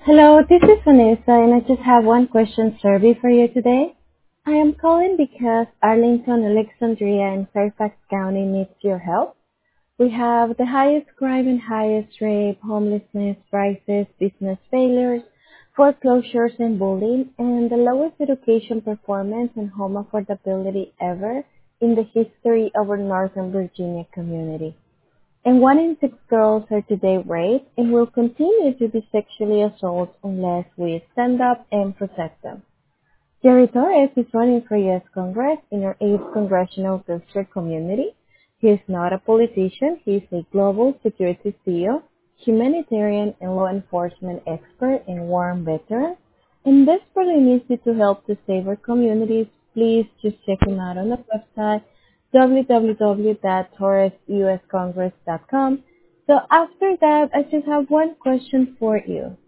Hello, this is Vanessa, and I just have one question survey for you today. I am calling because Arlington, Alexandria, and Fairfax County needs your help. We have the highest crime and highest rape, homelessness, crisis, business failures, foreclosures, and bullying, and the lowest education performance and home affordability ever in the history of our Northern Virginia community. And 1 in 6 girls are today raped and will continue to be sexually assaulted unless we stand up and protect them. Jerry Torres is running for U.S. Congress in our 8th Congressional District community. He is not a politician. He is a global security CEO, humanitarian and law enforcement expert, and war veteran. And desperately needs you to help to save our communities. Please just check him out on the website www.torresuscongress.com. So after that, I just have one question for you.